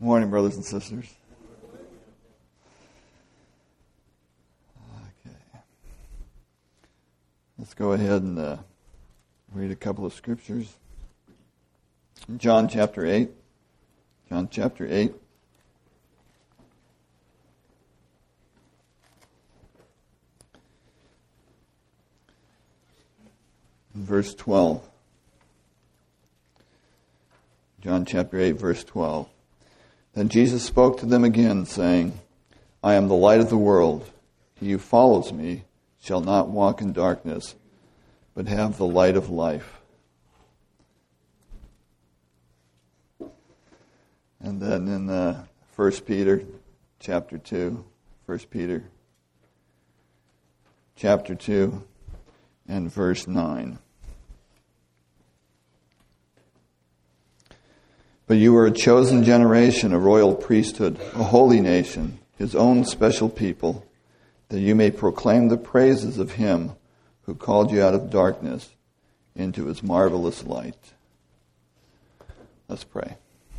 Good morning, brothers and sisters. Okay. Let's go ahead and read a couple of scriptures. John chapter 8. John chapter 8. Verse 12. John chapter 8, verse 12. Then Jesus spoke to them again, saying, I am the light of the world. He who follows me shall not walk in darkness, but have the light of life. And then in 1 Peter chapter 2, 1 Peter chapter 2 and verse 9. But you are a chosen generation, a royal priesthood, a holy nation, his own special people, that you may proclaim the praises of him who called you out of darkness into his marvelous light. Let's pray.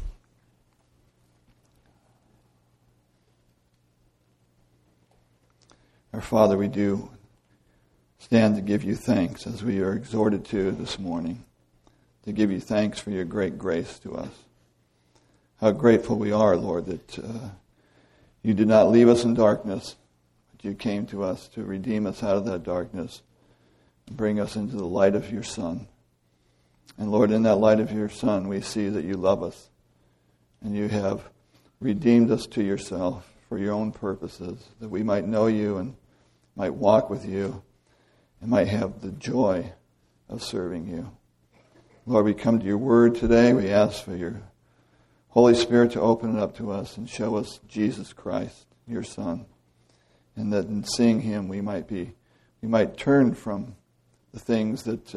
Our Father, we do stand to give you thanks as we are exhorted to this morning, to give you thanks for your great grace to us. How grateful we are, Lord, that you did not leave us in darkness, but you came to us to redeem us out of that darkness and bring us into the light of your Son. And Lord, in that light of your Son, we see that you love us and you have redeemed us to yourself for your own purposes, that we might know you and might walk with you and might have the joy of serving you. Lord, we come to your word today. We ask for your Holy Spirit to open it up to us and show us Jesus Christ, your Son, and that in seeing him we might turn from the things that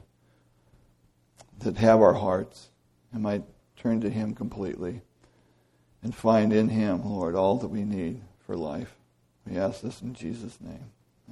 have our hearts and might turn to him completely and find in him, Lord, all that we need for life. We ask this in Jesus' name.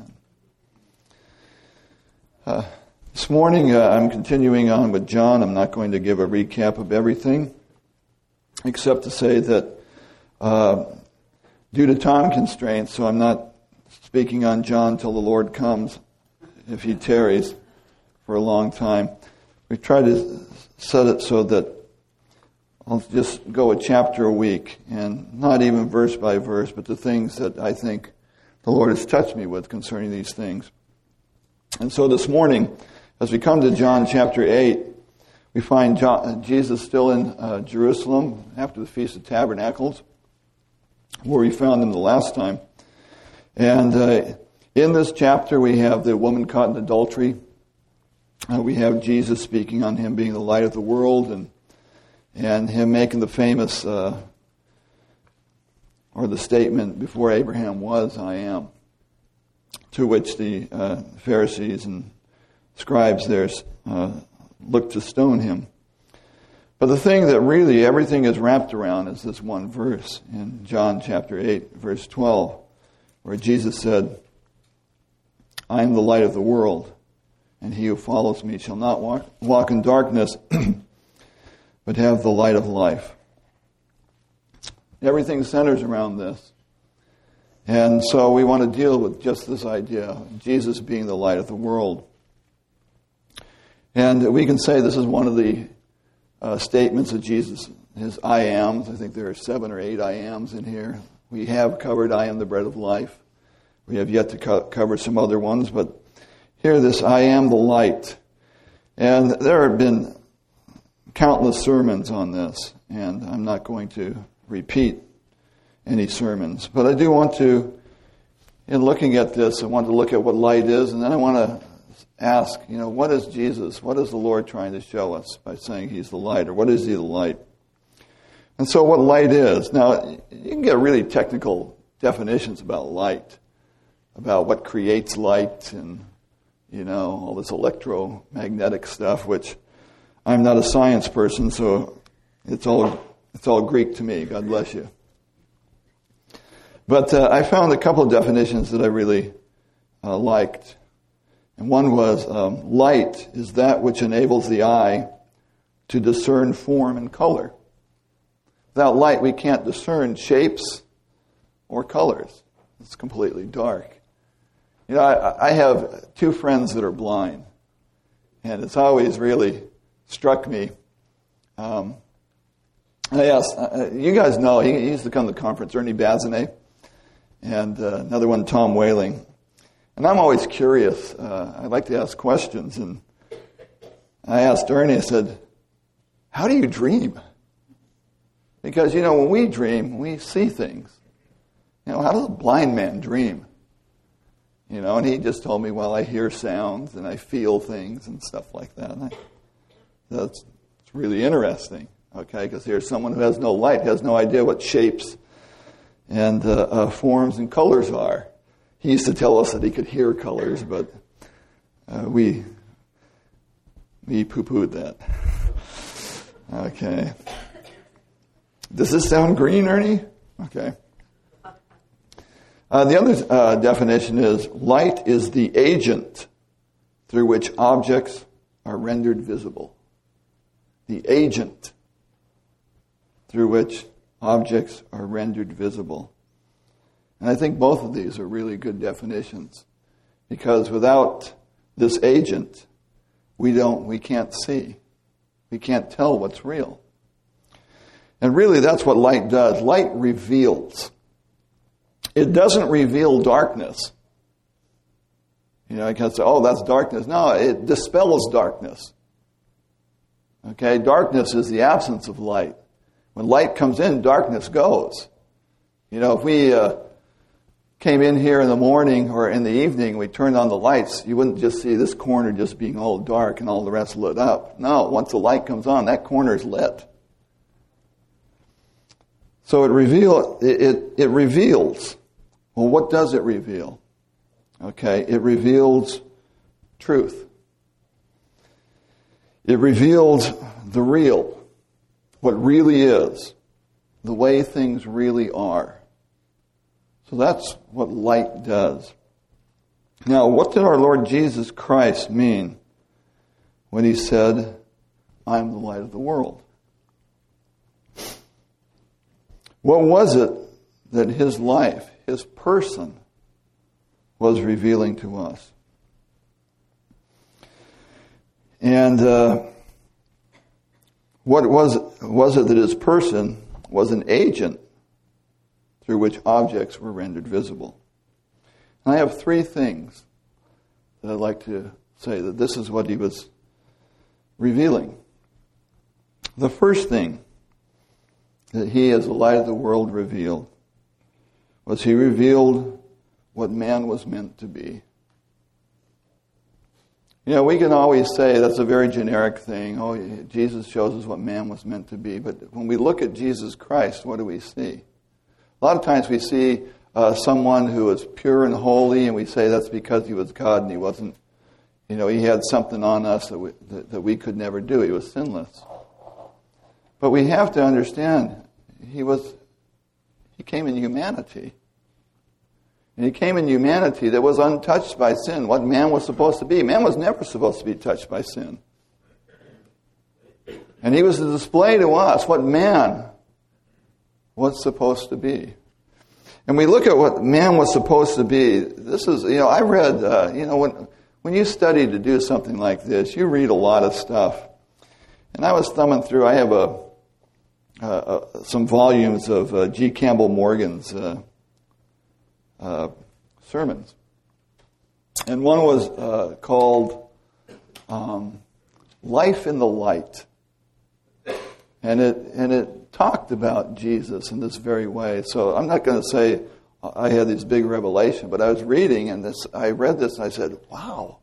Amen. This morning I'm continuing on with John. I'm not going to give a recap of everything, except to say that due to time constraints, so I'm not speaking on John till the Lord comes, if he tarries for a long time. We try to set it so that I'll just go a chapter a week, and not even verse by verse, but the things that I think the Lord has touched me with concerning these things. And so this morning, as we come to John chapter 8, we find Jesus still in Jerusalem after the Feast of Tabernacles, where we found him the last time. And in this chapter, we have the woman caught in adultery. We have Jesus speaking on him being the light of the world, and him making the famous, or the statement, before Abraham was, I am, to which the Pharisees and scribes there look to stone him. But the thing that really everything is wrapped around is this one verse in John chapter 8, verse 12, where Jesus said, I am the light of the world, and he who follows me shall not walk in darkness, but have the light of life. Everything centers around this. And so we want to deal with just this idea of Jesus being the light of the world. And we can say this is one of the statements of Jesus, his I ams. I think there are 7 or 8 I ams in here. We have covered I am the bread of life. We have yet to cover some other ones, but here this I am the light. And there have been countless sermons on this, and I'm not going to repeat any sermons. But I do want to, in looking at this, I want to look at what light is, and then I want to ask, what is Jesus? What is the Lord trying to show us by saying he's the light, or what is he the light? And so what light is. Now, you can get really technical definitions about light, about what creates light and, all this electromagnetic stuff, which I'm not a science person, so it's all Greek to me. God bless you. But I found a couple of definitions that I really liked. And one was, light is that which enables the eye to discern form and color. Without light, we can't discern shapes or colors. It's completely dark. You know, I have two friends that are blind, and it's always really struck me. I asked, you guys know, he used to come to the conference, Ernie Bazinet, and another one, Tom Whaling. And I'm always curious. I like to ask questions, and I asked Ernie, I said, how do you dream? Because, you know, when we dream, we see things. You know, how does a blind man dream? You know, and he just told me, well, I hear sounds and I feel things and stuff like that. And that's really interesting, okay, because here's someone who has no light, has no idea what shapes and forms and colors are. He used to tell us that he could hear colors, but we poo-pooed that. Okay. Does this sound green, Ernie? Okay. The other definition is light is the agent through which objects are rendered visible. The agent through which objects are rendered visible. And I think both of these are really good definitions, because without this agent, we can't see. We can't tell what's real. And really that's what light does. Light reveals. It doesn't reveal darkness. You know, you can say, oh, that's darkness. No, it dispels darkness. Okay, darkness is the absence of light. When light comes in, darkness goes. You know, if we came in here in the morning or in the evening, we turned on the lights, you wouldn't just see this corner just being all dark and all the rest lit up. No, once the light comes on, that corner is lit. So it reveals. Well, what does it reveal? Okay, it reveals truth. It reveals the real, what really is, the way things really are. So that's what light does. Now, what did our Lord Jesus Christ mean when he said, I'm the light of the world? What was it that his life, his person, was revealing to us? And what was it that his person was an agent through which objects were rendered visible? And I have three things that I'd like to say that this is what he was revealing. The first thing that he, as the light of the world, revealed was he revealed what man was meant to be. You know, we can always say that's a very generic thing. Oh, Jesus shows us what man was meant to be. But when we look at Jesus Christ, what do we see? A lot of times we see someone who is pure and holy, and we say that's because he was God and he wasn't, you know, he had something on us that we could never do. He was sinless. But we have to understand, he came in humanity. And he came in humanity that was untouched by sin, what man was supposed to be. Man was never supposed to be touched by sin. And he was to display to us what man was supposed to be. And we look at what man was supposed to be. This is, you know, I read, when you study to do something like this, you read a lot of stuff. And I was thumbing through, I have some volumes of G. Campbell Morgan's sermons. And one was called Life in the Light. And it talked about Jesus in this very way. So I'm not going to say I had this big revelation, but I was reading and I read this and I said, wow,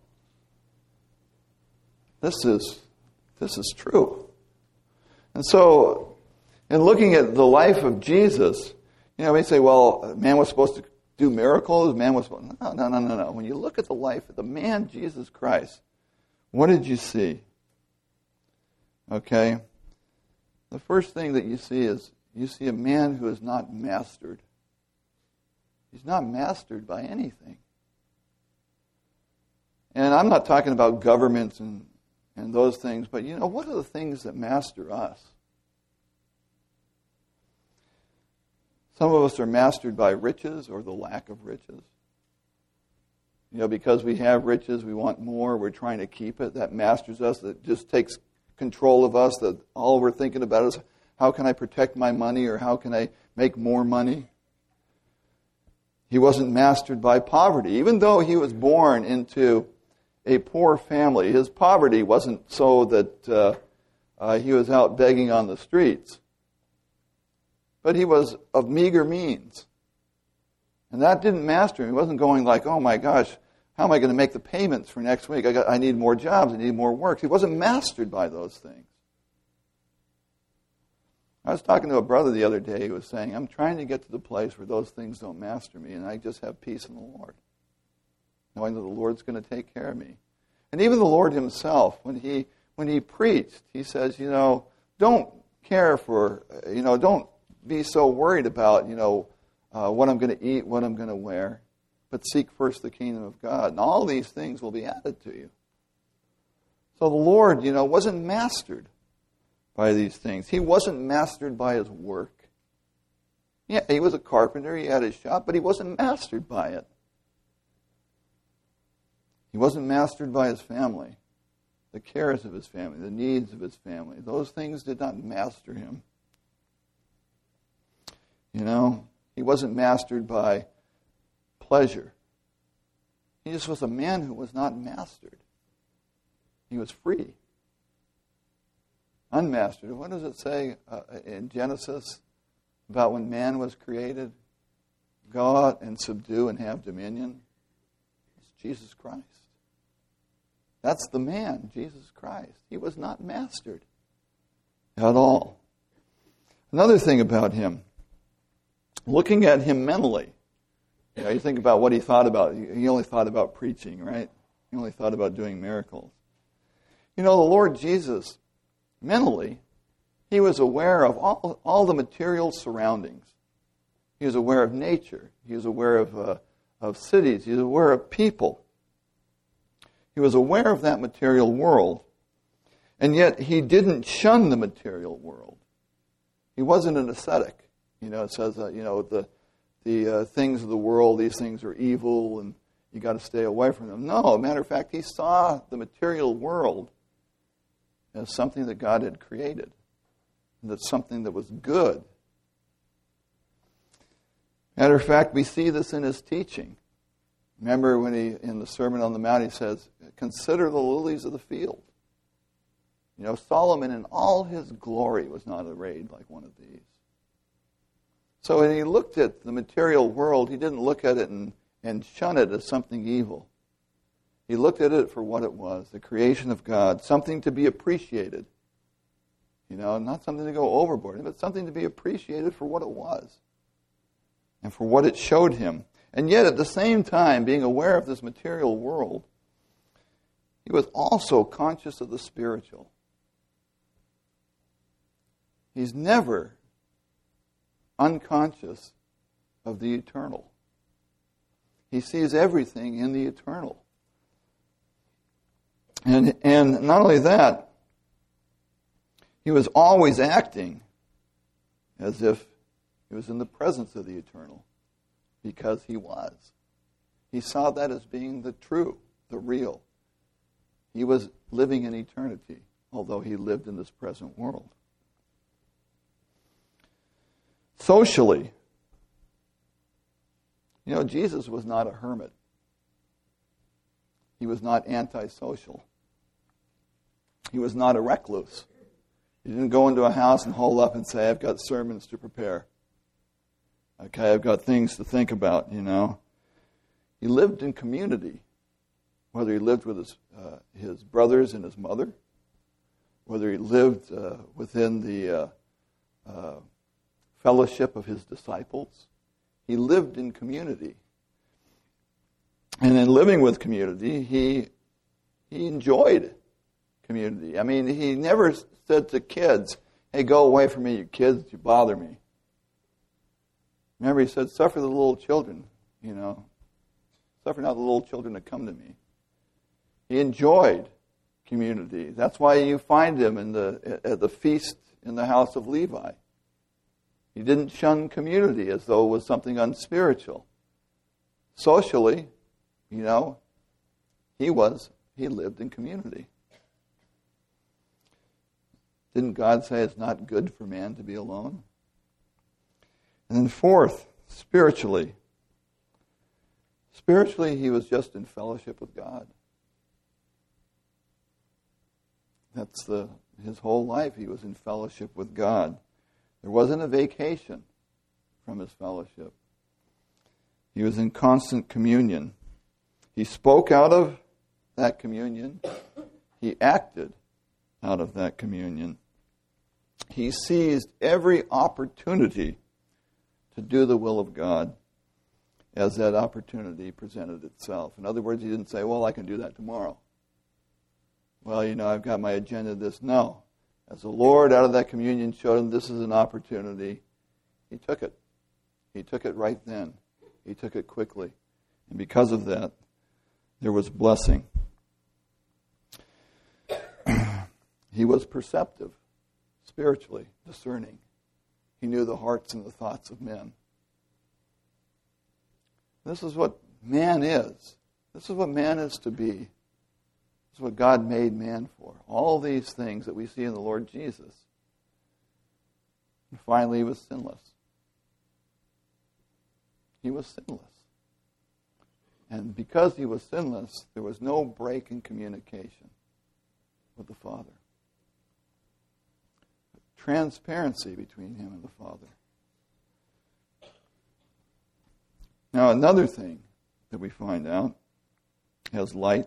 this is true. And so in looking at the life of Jesus, you know, we say, well, man was supposed to do miracles, man was supposed to... No. When you look at the life of the man, Jesus Christ, what did you see? Okay? The first thing that you see is you see a man who is not mastered. He's not mastered by anything. And I'm not talking about governments and those things, but you know, what are the things that master us? Some of us are mastered by riches or the lack of riches. Because we have riches, we want more, we're trying to keep it. That masters us, that just takes control of us, that all we're thinking about is how can I protect my money or how can I make more money? He wasn't mastered by poverty. Even though he was born into a poor family, his poverty wasn't so that he was out begging on the streets. But he was of meager means. And that didn't master him. He wasn't going like, oh my gosh, how am I going to make the payments for next week? I need more jobs, I need more work. He wasn't mastered by those things. I was talking to a brother the other day who was saying, I'm trying to get to the place where those things don't master me and I just have peace in the Lord, knowing that the Lord's going to take care of me. And even the Lord himself, when he preached, he says, don't care for, don't be so worried about, what I'm going to eat, what I'm going to wear, but seek first the kingdom of God. And all these things will be added to you. So the Lord, wasn't mastered by these things. He wasn't mastered by his work. Yeah, he was a carpenter, he had his shop, but he wasn't mastered by it. He wasn't mastered by his family, the cares of his family, the needs of his family. Those things did not master him. He wasn't mastered by pleasure. He just was a man who was not mastered. He was free. Unmastered. What does it say in Genesis about when man was created? Go out and subdue and have dominion. It's Jesus Christ. That's the man, Jesus Christ. He was not mastered at all. Another thing about him, looking at him mentally, you think about what he thought about. He only thought about preaching, right? He only thought about doing miracles. The Lord Jesus, mentally, he was aware of all the material surroundings. He was aware of nature. He was aware of cities. He was aware of people. He was aware of that material world. And yet he didn't shun the material world. He wasn't an ascetic. It says, the things of the world, these things are evil and you got to stay away from them. No, matter of fact, he saw the material world as something that God had created. And that's something that was good. Matter of fact, we see this in his teaching. Remember when in the Sermon on the Mount, he says, consider the lilies of the field. Solomon in all his glory was not arrayed like one of these. So when he looked at the material world, he didn't look at it and shun it as something evil. He looked at it for what it was, the creation of God, something to be appreciated. Not something to go overboard, but something to be appreciated for what it was and for what it showed him. And yet, at the same time, being aware of this material world, he was also conscious of the spiritual. He's never unconscious of the eternal. He sees everything in the eternal. And not only that, he was always acting as if he was in the presence of the eternal, because he was. He saw that as being the true, the real. He was living in eternity, although he lived in this present world. Socially, Jesus was not a hermit. He was not antisocial. He was not a recluse. He didn't go into a house and hole up and say, I've got sermons to prepare. Okay, I've got things to think about, He lived in community, whether he lived with his brothers and his mother, whether he lived within the fellowship of his disciples. He lived in community. And in living with community, he enjoyed community. I mean, he never said to kids, hey, go away from me, you kids, you bother me. Remember, he said, suffer the little children, Suffer not the little children to come to me. He enjoyed community. That's why you find him at the feast in the house of Levi. He didn't shun community as though it was something unspiritual. Socially, he lived in community. Didn't God say it's not good for man to be alone? And then fourth, spiritually. Spiritually, he was just in fellowship with God. That's his whole life. He was in fellowship with God. There wasn't a vacation from his fellowship. He was in constant communion. He spoke out of that communion. He acted out of that communion. He seized every opportunity to do the will of God as that opportunity presented itself. In other words, he didn't say, well, I can do that tomorrow. Well, I've got my agenda this. No. As the Lord out of that communion showed him this is an opportunity, he took it. He took it right then. He took it quickly. And because of that, there was blessing. He was perceptive, spiritually discerning. He knew the hearts and the thoughts of men. This is what man is. This is what man is to be. This is what God made man for. All these things that we see in the Lord Jesus. And finally, he was sinless. He was sinless. And because he was sinless, there was no break in communication with the Father. Transparency between him and the Father. Now, another thing that we find out as light.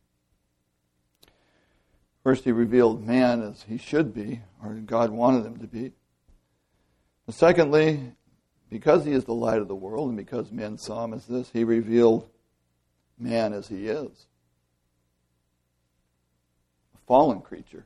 First, he revealed man as he should be, or God wanted him to be. And secondly, because he is the light of the world, and because men saw him as this, he revealed man as he is. A fallen creature.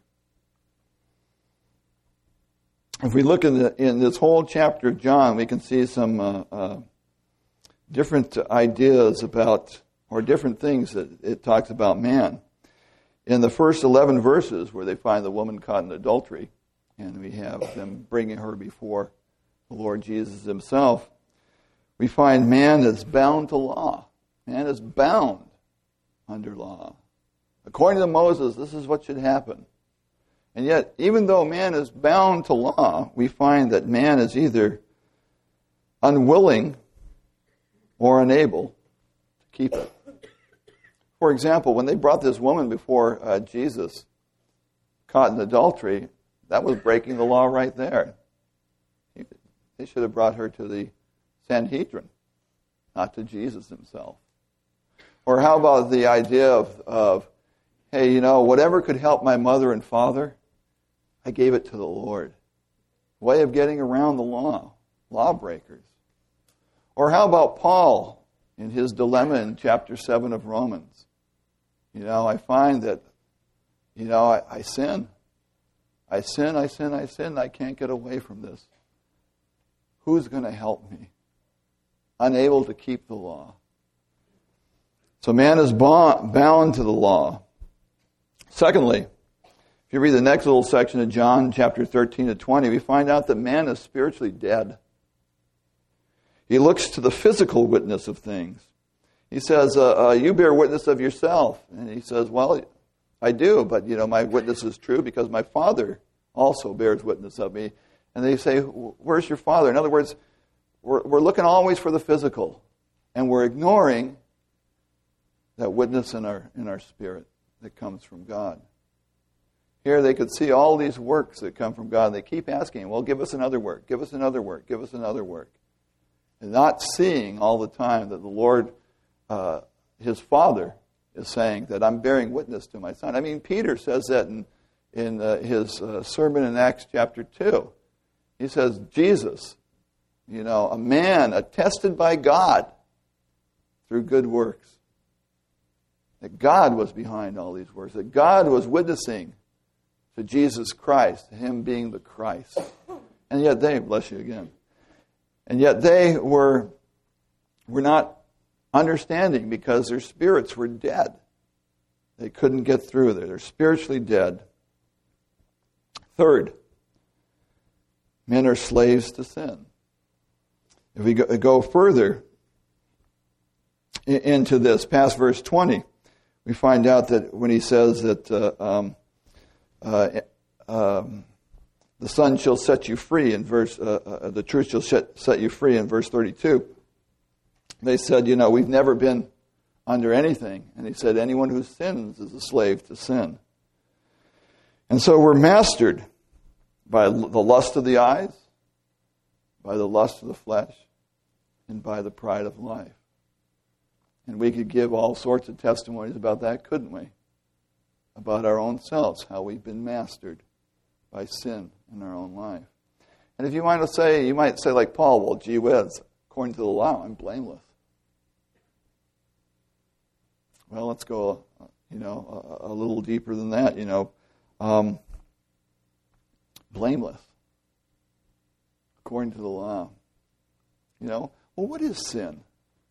If we look in this whole chapter of John, we can see some different ideas about, or different things that it talks about man. In the first 11 verses, where they find the woman caught in adultery, and we have them bringing her before the Lord Jesus himself, we find man is bound to law. Man is bound under law. According to Moses, this is what should happen. And yet, even though man is bound to law, we find that man is either unwilling or unable to keep it. For example, when they brought this woman before Jesus, caught in adultery, that was breaking the law right there. They should have brought her to the Sanhedrin, not to Jesus himself. Or how about the idea of hey, whatever could help my mother and father, I gave it to the Lord. Way of getting around the law, lawbreakers. Or how about Paul in his dilemma in chapter 7 of Romans? I find that, I sin. I sin, I can't get away from this. Who's going to help me? Unable to keep the law. So man is bound to the law. Secondly, if you read the next little section of John, chapter 13 to 20, we find out that man is spiritually dead. He looks to the physical witness of things. He says, you bear witness of yourself. And he says, well, I do, but my witness is true because my Father also bears witness of me. And they say, where's your Father? In other words, we're looking always for the physical, and we're ignoring that witness in our spirit that comes from God. Here they could see all these works that come from God. They keep asking, well, give us another work, give us another work, give us another work. And not seeing all the time that the Lord, his Father, is saying that I'm bearing witness to my Son. I mean, Peter says that in his sermon in Acts chapter 2. He says, Jesus, a man attested by God through good works. That God was behind all these works. That God was witnessing to Jesus Christ, him being the Christ. And yet they, bless you again, and yet they were not understanding because their spirits were dead. They couldn't get through there. They're spiritually dead. Third, Men are slaves to sin. If we go further into this, past verse 20, we find out that when he says that the Son shall set you free in the truth shall set you free in verse 32. They said, we've never been under anything. And he said, anyone who sins is a slave to sin. And so we're mastered by the lust of the eyes, by the lust of the flesh, and by the pride of life. And we could give all sorts of testimonies about that, couldn't we? About our own selves, how we've been mastered by sin in our own life. And if you might say like Paul, well, gee whiz, according to the law, I'm blameless. Well, let's go, a little deeper than that, blameless, according to the law. Well, what is sin?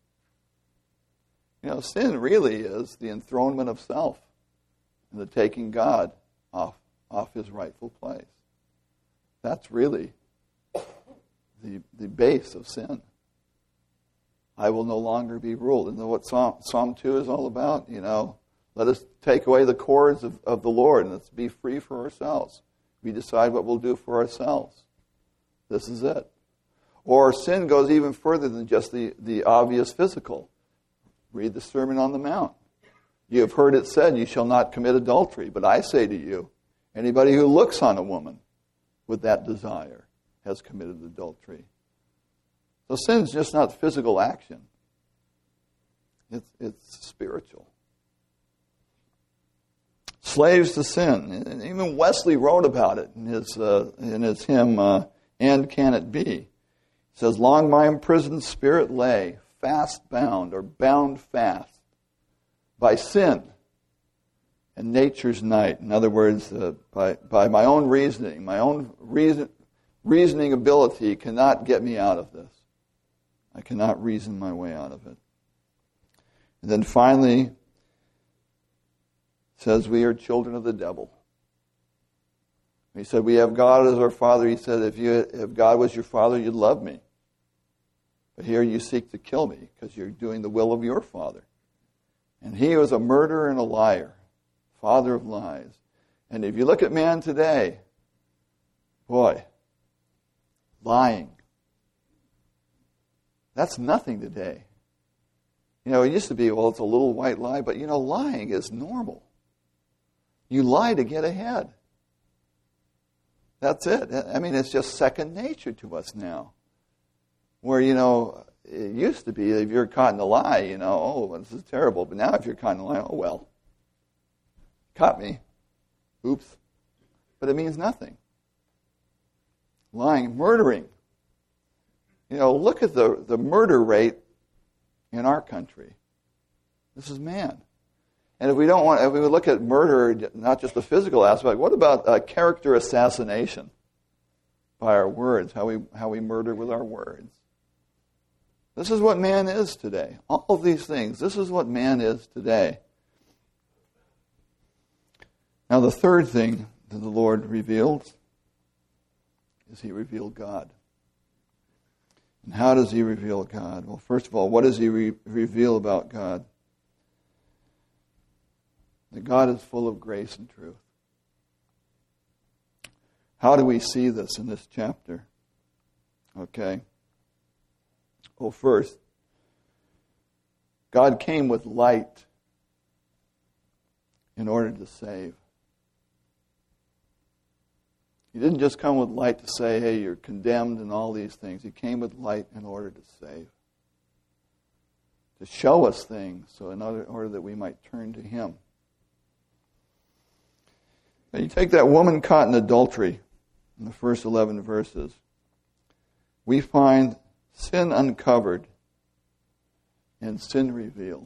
Sin really is the enthronement of self and the taking God off his rightful place. That's really the base of sin. I will no longer be ruled. Isn't that what Psalm 2 is all about? Let us take away the cords of the Lord and let's be free for ourselves. We decide what we'll do for ourselves. This is it. Or sin goes even further than just the obvious physical. Read the Sermon on the Mount. You have heard it said, you shall not commit adultery. But I say to you, anybody who looks on a woman with that desire has committed adultery. So sin's just not physical action. It's spiritual. Slaves to sin. And even Wesley wrote about it in his hymn, And Can It Be? He says, long my imprisoned spirit lay, fast bound or bound fast by sin and nature's night. In other words, by my own reasoning, reasoning ability cannot get me out of this. I cannot reason my way out of it. And then finally, it says we are children of the devil. He said we have God as our Father. He said if God was your Father, you'd love me. But here you seek to kill me because you're doing the will of your father. And he was a murderer and a liar, father of lies. And if you look at man today, boy, lying. That's nothing today. It used to be, well, it's a little white lie, but lying is normal. You lie to get ahead. That's it. It's just second nature to us now. Where, it used to be if you're caught in a lie, oh, this is terrible. But now if you're caught in a lie, oh, well, caught me. Oops. But it means nothing. Lying, murdering. Look at the murder rate in our country. This is man. And if we look at murder, not just the physical aspect, what about character assassination by our words, how we murder with our words? This is what man is today. All of these things, this is what man is today. Now the third thing that the Lord revealed is he revealed God. And how does he reveal God? Well, first of all, what does he reveal about God? That God is full of grace and truth. How do we see this in this chapter? Okay. Well, first, God came with light in order to save. He didn't just come with light to say, hey, you're condemned and all these things. He came with light in order to save. To show us things so in order that we might turn to him. Now you take that woman caught in adultery in the first 11 verses. We find sin uncovered and sin revealed.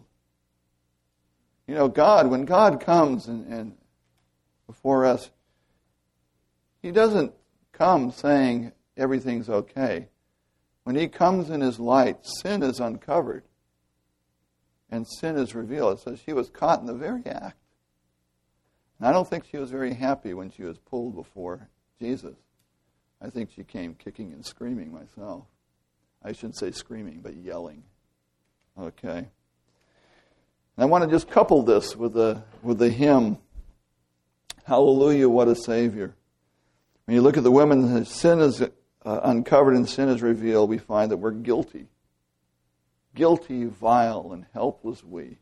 God, when God comes and before us, he doesn't come saying everything's okay. When he comes in his light, sin is uncovered and sin is revealed. It says she was caught in the very act. And I don't think she was very happy when she was pulled before Jesus. I think she came kicking and screaming myself. I shouldn't say screaming, but yelling. Okay. And I want to just couple this with the hymn, Hallelujah, What a Savior. When you look at the women, whose sin is uncovered and sin is revealed, we find that we're guilty. Guilty, vile, and helpless we.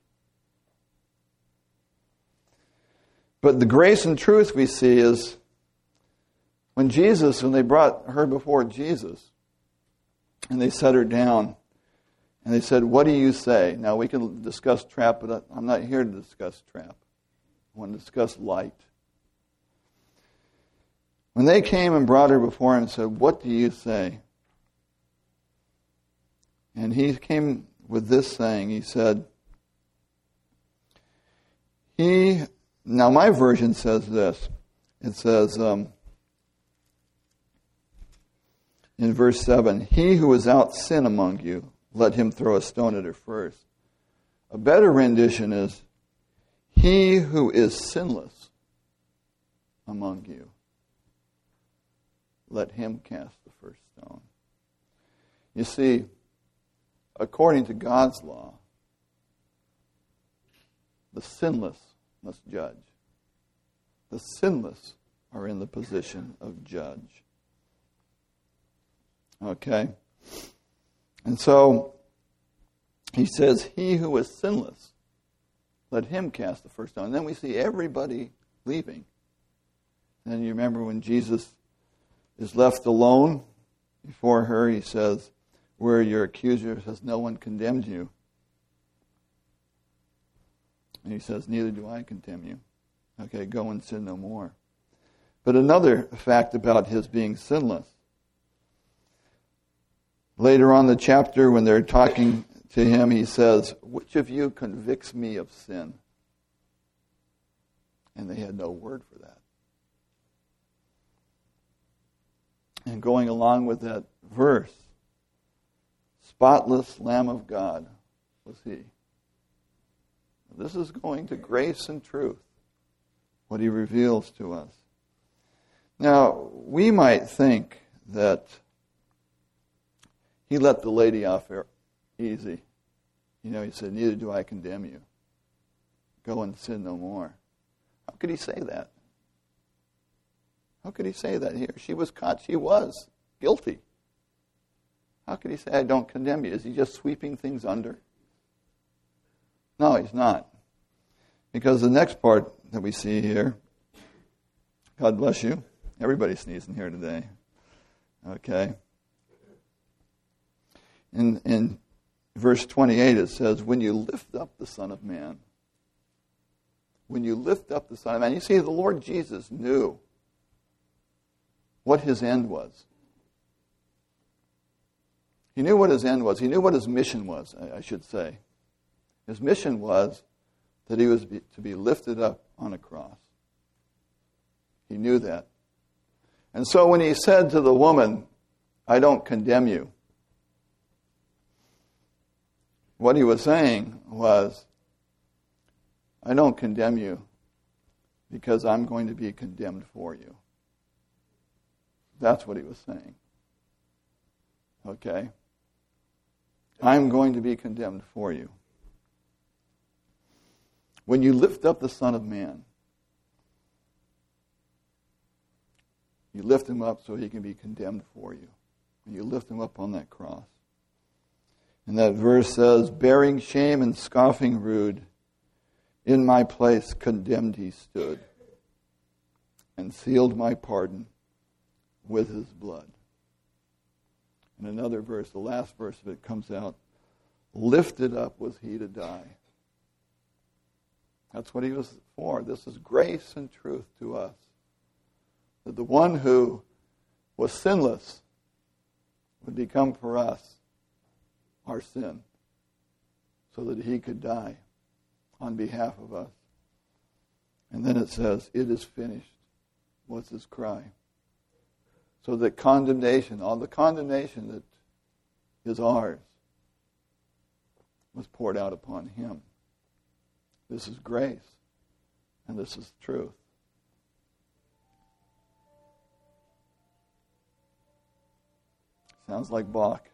But the grace and truth we see is when they brought her before Jesus, and they set her down, and they said, what do you say? Now, we can discuss trap, but I'm not here to discuss trap. I want to discuss light. When they came and brought her before him and said, what do you say? And he came with this saying. He said, now my version says this. It says, in verse 7, he who is without sin among you, let him throw a stone at her first. A better rendition is, he who is sinless among you, let him cast the first stone. You see, according to God's law, the sinless must judge. The sinless are in the position of judge. Okay? And so, he says, he who is sinless, let him cast the first stone. And then we see everybody leaving. And you remember when Jesus is left alone before her, he says, where your accuser says, no one condemns you. And he says, neither do I condemn you. Okay, go and sin no more. But another fact about his being sinless. Later on in the chapter, when they're talking to him, he says, which of you convicts me of sin? And they had no word for that. And going along with that verse, spotless Lamb of God was he. This is going to grace and truth, what he reveals to us. Now, we might think that he let the lady off easy. You know, he said, neither do I condemn you. Go and sin no more. How could he say that? How could he say that here? She was caught. She was guilty. How could he say, I don't condemn you? Is he just sweeping things under? No, he's not. Because the next part that we see here, God bless you. Everybody's sneezing here today. Okay. In verse 28 it says, when you lift up the Son of Man. When you lift up the Son of Man. You see, the Lord Jesus knew what his end was. He knew what his end was. He knew what his mission was, I should say. His mission was that he was to be lifted up on a cross. He knew that. And so when he said to the woman, I don't condemn you, what he was saying was, I don't condemn you because I'm going to be condemned for you. That's what he was saying. Okay? I'm going to be condemned for you. When you lift up the Son of Man, you lift him up so he can be condemned for you. And you lift him up on that cross. And that verse says, bearing shame and scoffing rude, in my place condemned he stood, and sealed my pardon with his blood. And another verse, the last verse of it comes out, lifted up was he to die. That's what he was for. This is grace and truth to us. That the one who was sinless would become for us our sin, so that he could die on behalf of us. And then it says, it is finished, was his cry. So that condemnation, all the condemnation that is ours, was poured out upon him. This is grace, and this is truth. Sounds like Bach.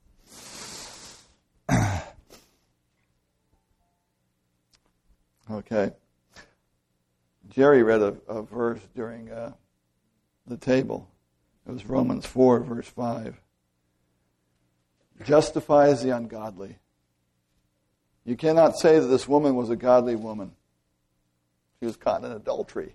Okay. Jerry read a verse during the table. It was Romans 4, verse 5. Justifies the ungodly. You cannot say that this woman was a godly woman. She was caught in adultery.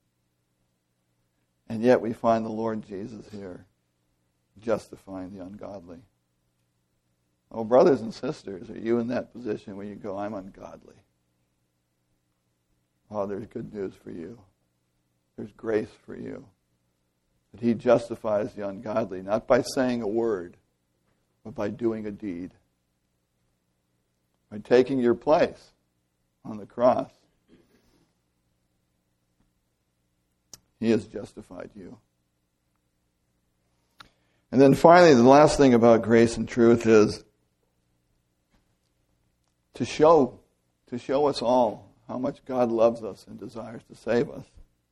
And yet we find the Lord Jesus here justifying the ungodly. Oh, brothers and sisters, are you in that position where you go, I'm ungodly? Oh, there's good news for you. There's grace for you. That He justifies the ungodly, not by saying a word, but by doing a deed. By taking your place on the cross. He has justified you. And then finally, the last thing about grace and truth is to show us all how much God loves us and desires to save us.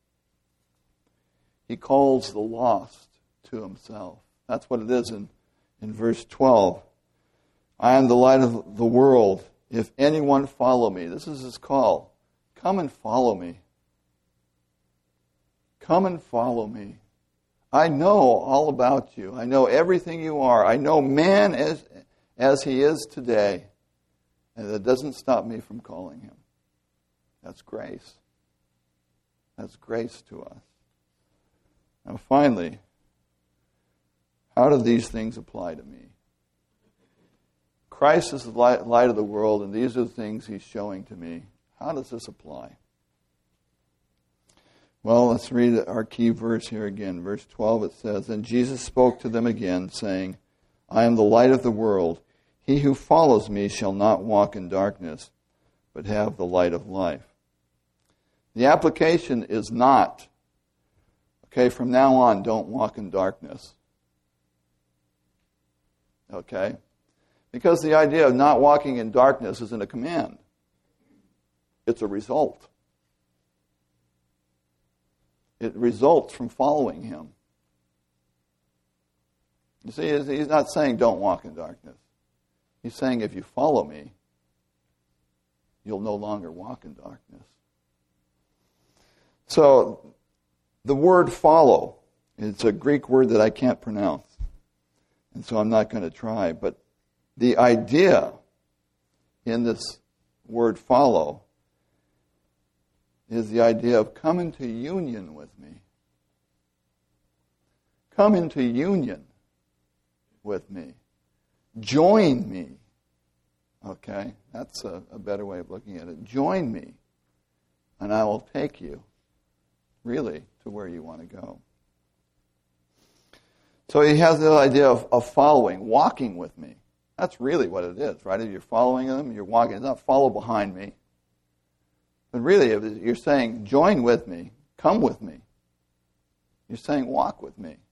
He calls the lost to Himself. That's what it is in verse 12. I am the light of the world. If anyone follow me, this is His call. Come and follow me. Come and follow me. I know all about you. I know everything you are. I know man as he is today. And that doesn't stop me from calling him. That's grace. That's grace to us. Now finally, how do these things apply to me? Christ is the light of the world, and these are the things He's showing to me. How does this apply? Well, let's read our key verse here again. Verse 12, it says, And Jesus spoke to them again, saying, I am the light of the world. He who follows me shall not walk in darkness, but have the light of life. The application is not, okay, from now on, don't walk in darkness. Okay? Because the idea of not walking in darkness isn't a command. It's a result. It results from following Him. You see, He's not saying don't walk in darkness. He's saying if you follow me, you'll no longer walk in darkness. So, the word follow, it's a Greek word that I can't pronounce. And so I'm not going to try. But the idea in this word follow is the idea of come into union with me. Come into union with me. Join me. Okay? That's a better way of looking at it. Join me, and I will take you, really, to where you want to go. So he has the idea of following, walking with me. That's really what it is, right? If you're following Him, you're walking. It's not follow behind me. But really, if you're saying, join with me, come with me. You're saying, walk with me.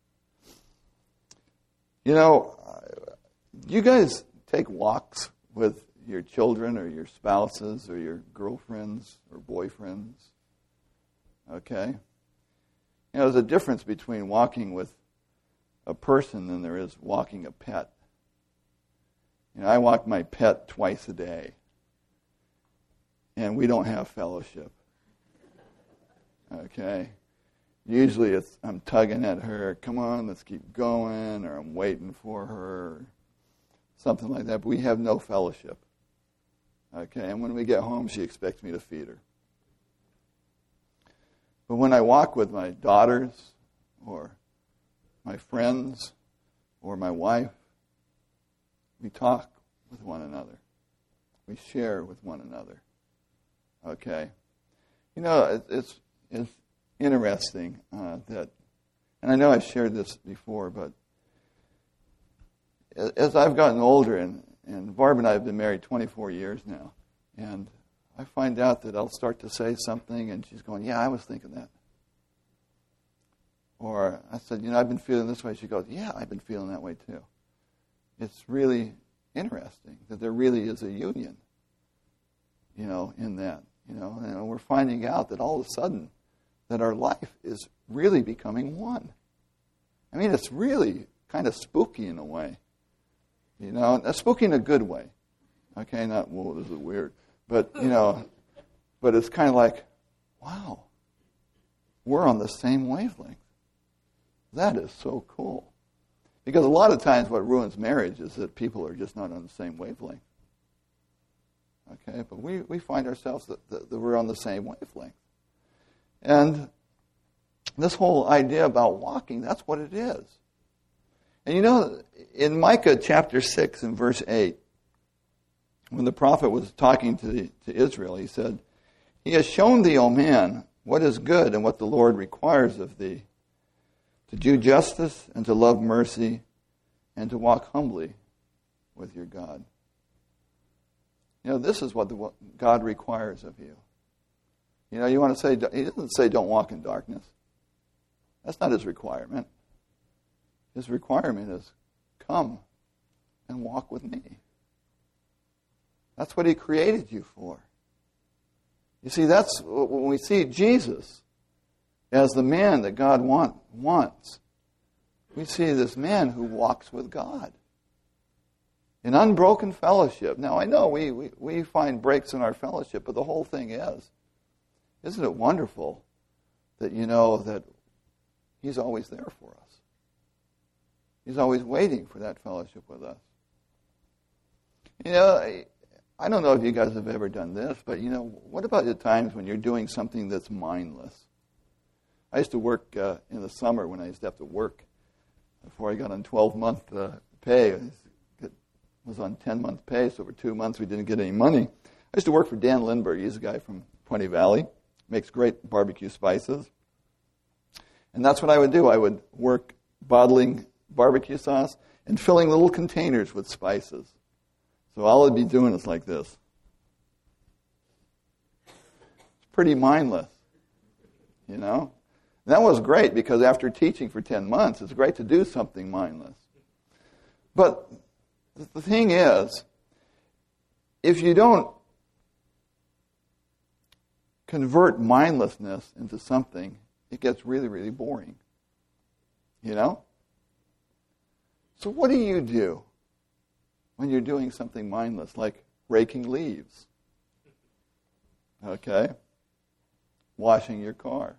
You know, you guys take walks with your children or your spouses or your girlfriends or boyfriends. Okay? You know, there's a difference between walking with a person than there is walking a pet. You know, I walk my pet twice a day. And we don't have fellowship. Okay? Usually I'm tugging at her, come on, let's keep going, or I'm waiting for her, or something like that. But we have no fellowship. Okay? And when we get home, she expects me to feed her. But when I walk with my daughters, or my friends, or my wife, we talk with one another. We share with one another. Okay, you know, it's interesting that, and I know I've shared this before, but as I've gotten older, and Barb and I have been married 24 years now, and I find out that I'll start to say something, and she's going, yeah, I was thinking that. Or I said, you know, I've been feeling this way. She goes, yeah, I've been feeling that way too. It's really interesting that there really is a union, you know, in that. You know, and we're finding out that all of a sudden that our life is really becoming one. I mean, it's really kind of spooky in a way. You know, spooky in a good way. Okay, not, whoa, this is weird. But, you know, but it's kind of like, wow, we're on the same wavelength. That is so cool. Because a lot of times what ruins marriage is that people are just not on the same wavelength. Okay, but we find ourselves that we're on the same wavelength. And this whole idea about walking, that's what it is. And you know, in Micah chapter 6 and verse 8, when the prophet was talking to Israel, he said, "He has shown thee, O man, what is good and what the Lord requires of thee, to do justice and to love mercy and to walk humbly with your God." You know, this is what God requires of you. You know, you want to say, he doesn't say don't walk in darkness. That's not his requirement. His requirement is come and walk with me. That's what he created you for. You see, that's when we see Jesus as the man that God wants. We see this man who walks with God in unbroken fellowship. Now, I know we find breaks in our fellowship, but the whole thing is, isn't it wonderful that you know that he's always there for us? He's always waiting for that fellowship with us. You know, I don't know if you guys have ever done this, but you know, what about the times when you're doing something that's mindless? I used to work in the summer when I used to have to work before I got on 12-month pay. I was on 10-month pay, so for 2 months we didn't get any money. I used to work for Dan Lindbergh. He's a guy from Puente Valley, makes great barbecue spices. And that's what I would do. I would work bottling barbecue sauce and filling little containers with spices. So all I'd be doing is like this. It's pretty mindless, you know. And that was great because after teaching for 10 months, it's great to do something mindless. But the thing is, if you don't convert mindlessness into something, it gets really, really boring, you know. So what do you do when you're doing something mindless, like raking leaves? Okay? Washing your car.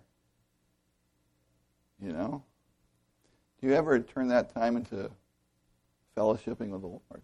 You know? Do you ever turn that time into fellowshipping with the Lord?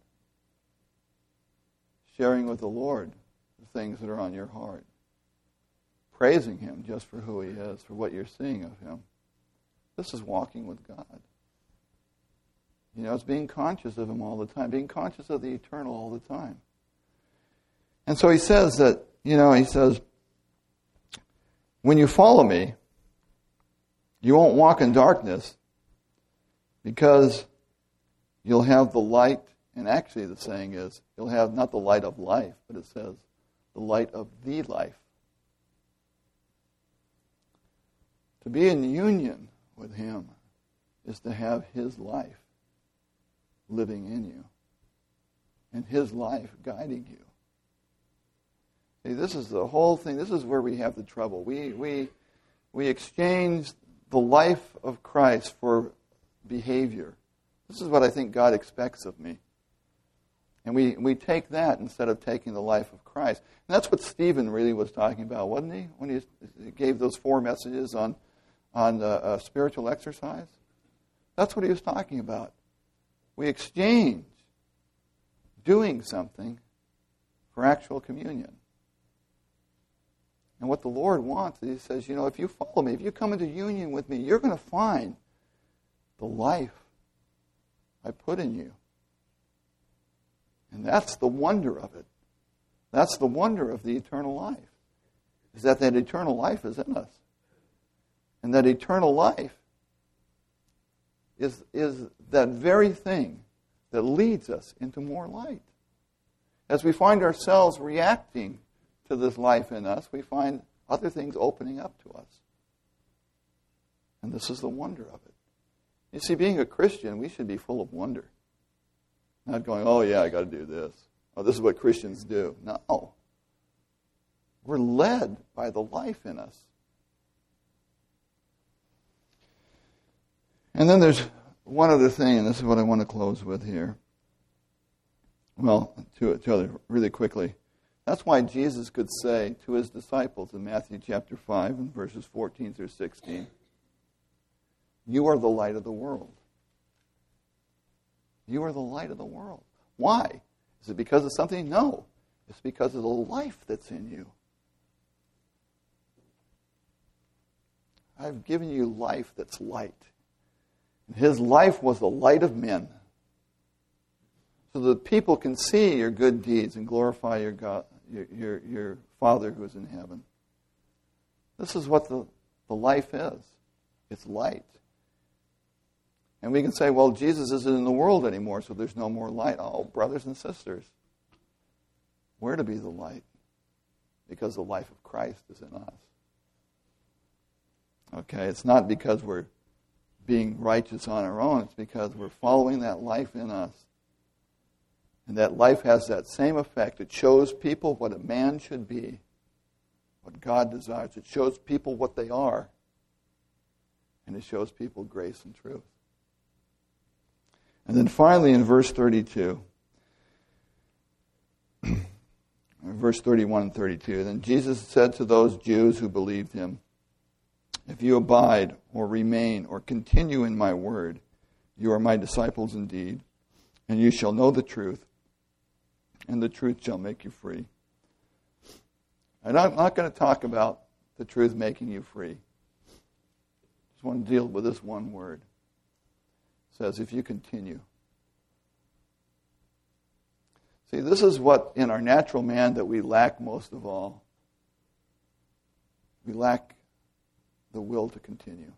Sharing with the Lord the things that are on your heart. Praising Him just for who He is, for what you're seeing of Him. This is walking with God. You know, it's being conscious of Him all the time, being conscious of the eternal all the time. And so he says that, you know, he says, when you follow me, you won't walk in darkness because you'll have the light, and actually the saying is, you'll have not the light of life, but it says the light of the life. To be in union with Him is to have His life living in you and His life guiding you. See, this is the whole thing. This is where we have the trouble. We exchange the life of Christ for behavior. This is what I think God expects of me. And we take that instead of taking the life of Christ. And that's what Stephen really was talking about, wasn't he? When he gave those 4 messages on spiritual exercise. That's what he was talking about. We exchange doing something for actual communion. And what the Lord wants is He says, you know, if you follow me, if you come into union with me, you're going to find the life I put in you. And that's the wonder of it. That's the wonder of the eternal life. Is that eternal life is in us. And that eternal life is that very thing that leads us into more light. As we find ourselves reacting to this life in us, we find other things opening up to us. And this is the wonder of it. You see, being a Christian, we should be full of wonder. Not going, oh yeah, I got to do this. Oh, this is what Christians do. No. We're led by the life in us. And then there's one other thing, and this is what I want to close with here. Well, two other, really quickly. That's why Jesus could say to his disciples in Matthew chapter 5 and verses 14 through 16, you are the light of the world. You are the light of the world. Why? Is it because of something? No. It's because of the life that's in you. I've given you life that's light. And his life was the light of men. So that people can see your good deeds and glorify your God, your Father who is in heaven. This is what the life is. It's light. And we can say, well, Jesus isn't in the world anymore, so there's no more light. Oh, brothers and sisters, we're to be the light because the life of Christ is in us. Okay, it's not because we're being righteous on our own. It's because we're following that life in us. And that life has that same effect. It shows people what a man should be, what God desires. It shows people what they are. And it shows people grace and truth. And then finally in verse 32, verse 31 and 32, then Jesus said to those Jews who believed him, if you abide or remain or continue in my word, you are my disciples indeed, and you shall know the truth, and the truth shall make you free. I'm not going to talk about the truth making you free. Just want to deal with this one word. It says, if you continue. See, this is what in our natural man that we lack most of all. We lack the will to continue.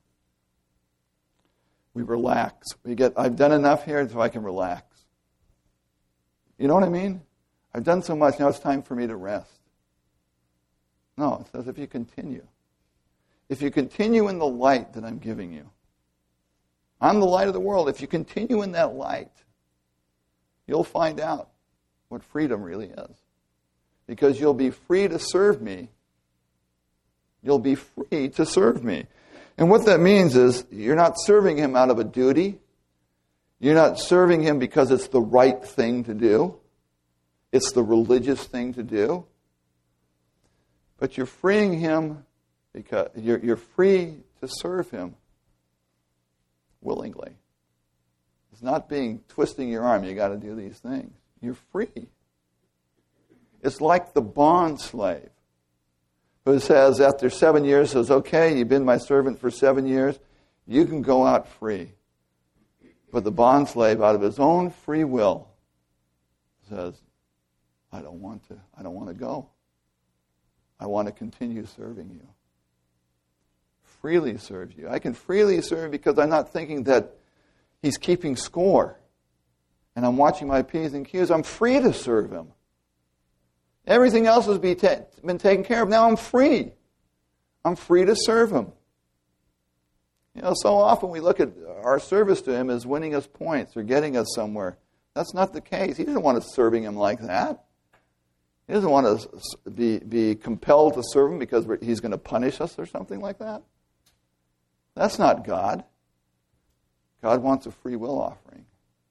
We relax. I've done enough here so I can relax. You know what I mean? I've done so much, now it's time for me to rest. No, it says if you continue. If you continue in the light that I'm giving you. I'm the light of the world. If you continue in that light, you'll find out what freedom really is. Because you'll be free to serve me. You'll be free to serve me. And what that means is you're not serving him out of a duty. You're not serving him because it's the right thing to do. It's the religious thing to do. But you're freeing him because you're free to serve him willingly. It's not twisting your arm, you got to do these things. You're free. It's like the bond slave who says after 7 years, says, okay, you've been my servant for 7 years, you can go out free. But the bond slave, out of his own free will, says, I don't want to go. I want to continue serving you. Freely serve you. I can freely serve because I'm not thinking that he's keeping score. And I'm watching my P's and Q's. I'm free to serve him. Everything else has been taken care of. Now I'm free. I'm free to serve him. You know, so often we look at our service to him as winning us points or getting us somewhere. That's not the case. He doesn't want us serving him like that. He doesn't want us to be compelled to serve him because he's going to punish us or something like that. That's not God. God wants a free will offering.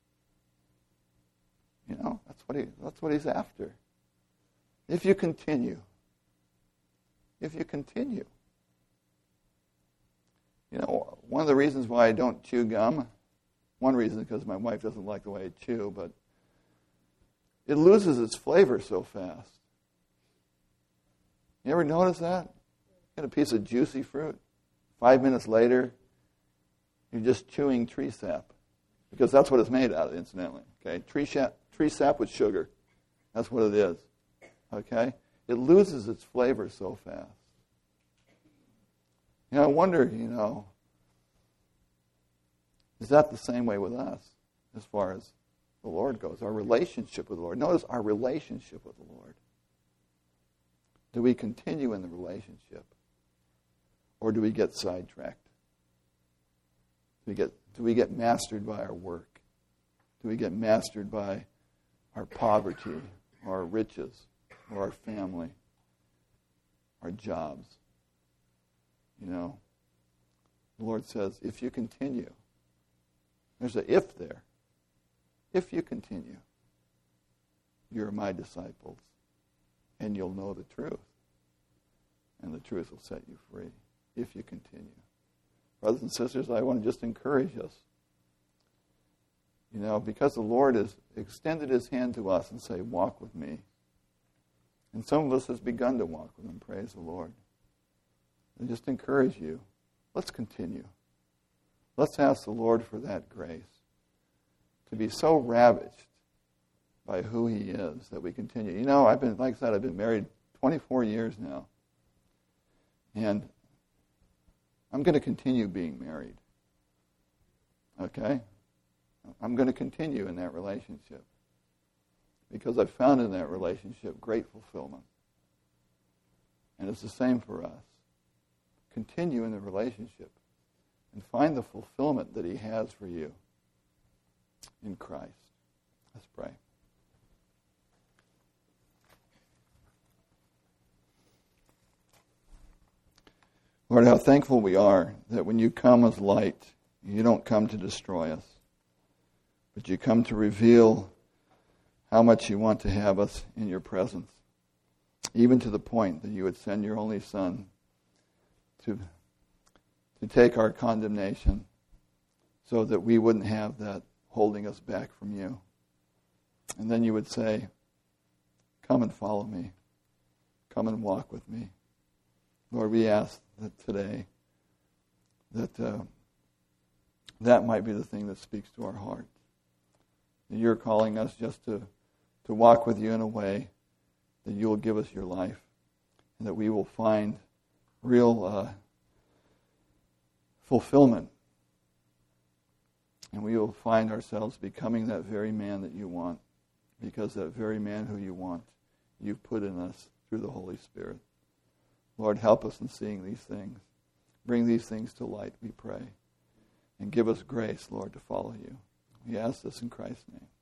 You know, that's what he's after. If you continue. If you continue. You know, one of the reasons why I don't chew gum, one reason is because my wife doesn't like the way I chew, but it loses its flavor so fast. You ever notice that? Get a piece of juicy fruit. 5 minutes later, you're just chewing tree sap. Because that's what it's made out of, incidentally. Okay, tree sap with sugar. That's what it is. Okay? It loses its flavor so fast. You know, I wonder, is that the same way with us as far as the Lord goes? Our relationship with the Lord. Notice our relationship with the Lord. Do we continue in the relationship? Or do we get sidetracked? Do we get mastered by our work? Do we get mastered by our poverty, or our riches, or our family, our jobs? You know, the Lord says, if you continue, There's an if there. If you continue, you're my disciples, and you'll know the truth. And the truth will set you free if you continue. Brothers and sisters, I want to just encourage us. Because the Lord has extended his hand to us and say, walk with me. And some of us has begun to walk with him, praise the Lord. And just encourage you, let's continue. Let's ask the Lord for that grace to be so ravished by who he is that we continue. I've been married 24 years now. And I'm going to continue being married. Okay? I'm going to continue in that relationship because I've found in that relationship great fulfillment. And it's the same for us. Continue in the relationship and find the fulfillment that he has for you in Christ. Let's pray. Lord, how thankful we are that when you come as light, you don't come to destroy us, but you come to reveal how much you want to have us in your presence, even to the point that you would send your only Son to take our condemnation so that we wouldn't have that holding us back from you. And then you would say, come and follow me. Come and walk with me. Lord, we ask that today that might be the thing that speaks to our heart. That you're calling us just to walk with you in a way that you will give us your life and that we will find real fulfillment. And we will find ourselves becoming that very man that you want, because that very man who you want, you've put in us through the Holy Spirit. Lord, help us in seeing these things. Bring these things to light, we pray. And give us grace, Lord, to follow you. We ask this in Christ's name.